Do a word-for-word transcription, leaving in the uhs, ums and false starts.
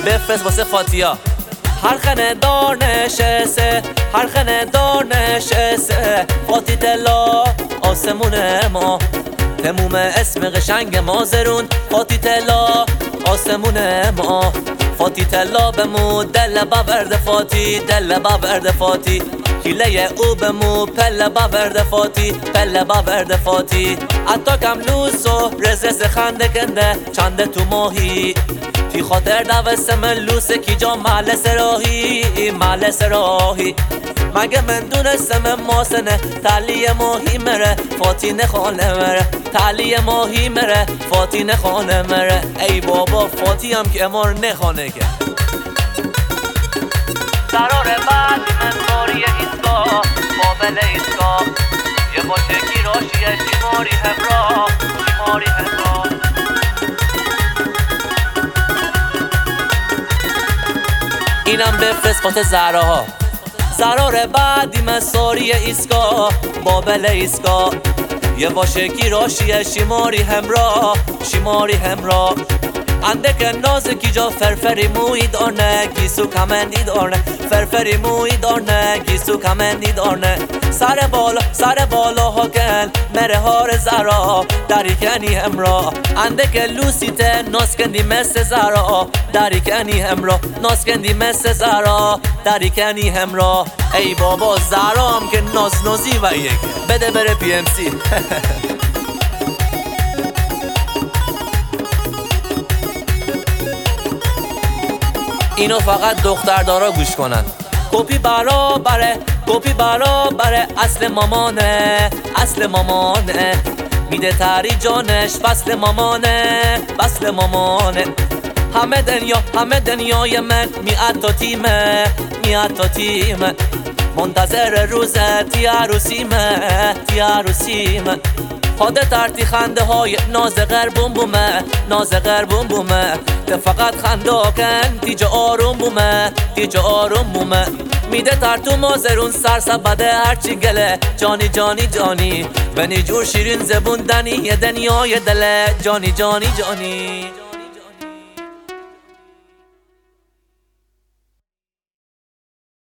بفرست واسه فاتیا. هر خنه دار نشسته، هر خنه دار نشسته، فاتی تلا آسمون ما، تموم اسم قشنگ مازرون. فاتی تلا آسمون ما، فاتی تلا بمو دل باورد فاتی، دل باورد فاتی، کیله او بمو پل باورد فاتی، پل باورد فاتی. حتی کم لوسو رزرز خنده کنده چنده تو ماهی، تی خاطر دوستم لوسه کی جا محل سراحی، محل سراحی. مگه من دونستم ماسنه تلی ماهی مره، فاتی نخانه مره، تلی ماهی مره، فاتی نخانه مره. ای بابا فاتی هم که امار نخانه که قرار بعد من ماری ایسکا، بابل ایسکا، یه باشه کی راشیه شیماری همراه، شیماری همراه. اینم بفرست فات زهراها. زرار بعدی من ساری ایسکا، بابل ایسکا، یه باشه کی راشیه شیماری همراه، شیماری همراه. اندک ناز کی جا فرفری موی دارنه، گیسو کمندی دارنه، فرفری موی دارنه، گیسو کمندی دارنه. سر بالا سر بالا ها کن مره هار زرا، داری کنی همراه. اندک لوسیته ناز کندی مثل زرا، داری کنی همراه، ناز کندی مثل زرا، داری کنی همراه. ای بابا زرا هم که ناز نازی و یک بده بره پی ام سی. اینو فقط دختردارا گوش کنن. کپی برابره، کپی برابره، اصل مامانه، اصل مامانه، میده تری جانش بسل مامانه، بسل مامانه. همه دنیا همه دنیای من میاد تا تیمه، میاد تا تیمه، منتظر روزه تی عروسیمه، تی عروسیمه. خاده ترتی خنده های ناز غربون بومه، ناز غربون بومه، te فقط خنده کن دیجا آروم بومه، دیجا آروم بومه. میده تر تو مازرون سرسبده هرچی گله، جانی جانی جانی، بنی جور شیرین زبون دنی یه دنیای دله، جانی جانی جانی.